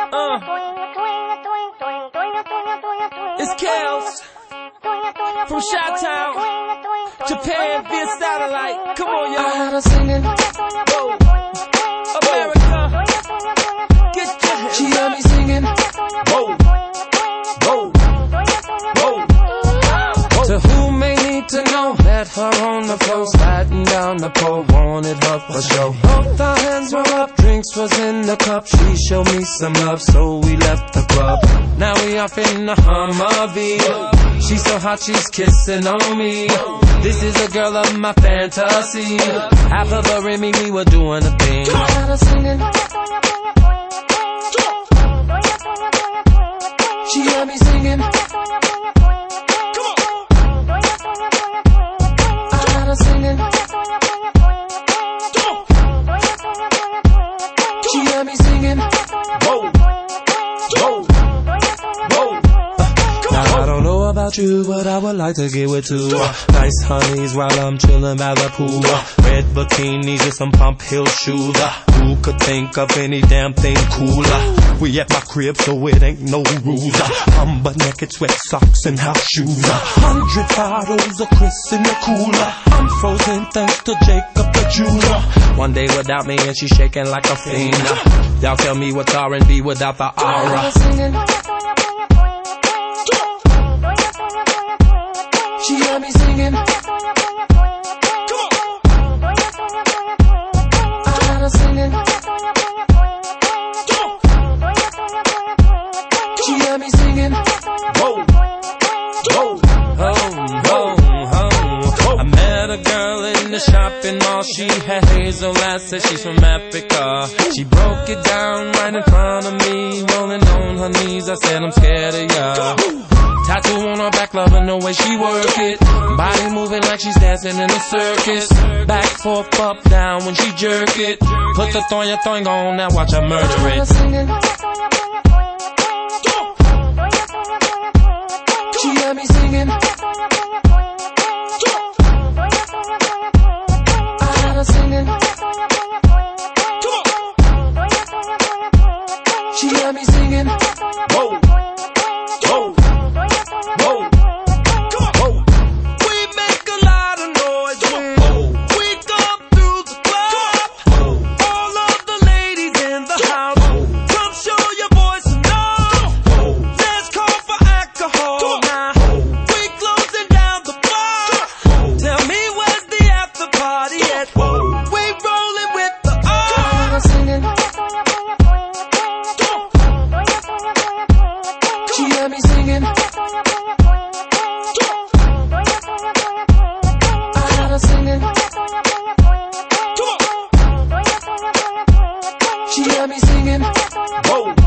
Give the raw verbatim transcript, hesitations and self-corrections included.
Uh. It's Kels from Chi-Town, Japan via satellite. Come on, y'all. I had her singing. Whoa. America, get your hands. She had me singing. Whoa. Whoa. Whoa. Whoa. To whom may need to know, met her on the floor, sliding down the pole, wanted her for show. Both our hands were up, drinks was in the cup. She showed me some love, so we left the club. Now we off in the Humvee. She's so hot, she's kissing on me. This is a girl of my fantasy. Half of her and me, we were doing a thing. I had her singing. She had me singing. I had her singing. She had me singing. Whoa. Whoa. Whoa. Now I don't know about you, but I would like to get with two uh, nice honeys while I'm chillin' by the pool. Uh, red bikinis and some pump heel shoes. Uh, who could think of any damn thing cooler? We at my crib, so it ain't no rules. Uh, I'm butt naked, sweat socks and house shoes. Uh, Hundred bottles of Chris in the cooler. I'm frozen thanks to Jacob the jeweler. One day without me and she's shaking like a fiend. Uh, y'all tell me what's R and B without the aura. She had me singing. I had her singing. She had me singing. Whoa. Whoa. Home, home, home. I met a girl in the shopping mall. She had hazel eyes, said she's from Africa. She broke it down right in front of me, rolling on her knees. I said, I'm scared of ya. Tattoo on her back, loving the way she work it. Body moving like she's dancing in a circus. Back, forth, up, down when she jerk it. Put the thong, your thong on, now watch her murder it. She had me singing. I had her singing. She had me singing. Whoa. Whoa. Whoa. Whoa. We make a lot of noise when we come through the club. All of the ladies in the house, come show your boys some love. Let's call for alcohol now. We closing down the bar. Tell me where's the after party at? We rolling with the R. She had me singing. I had her singing. She had me singing. Whoa.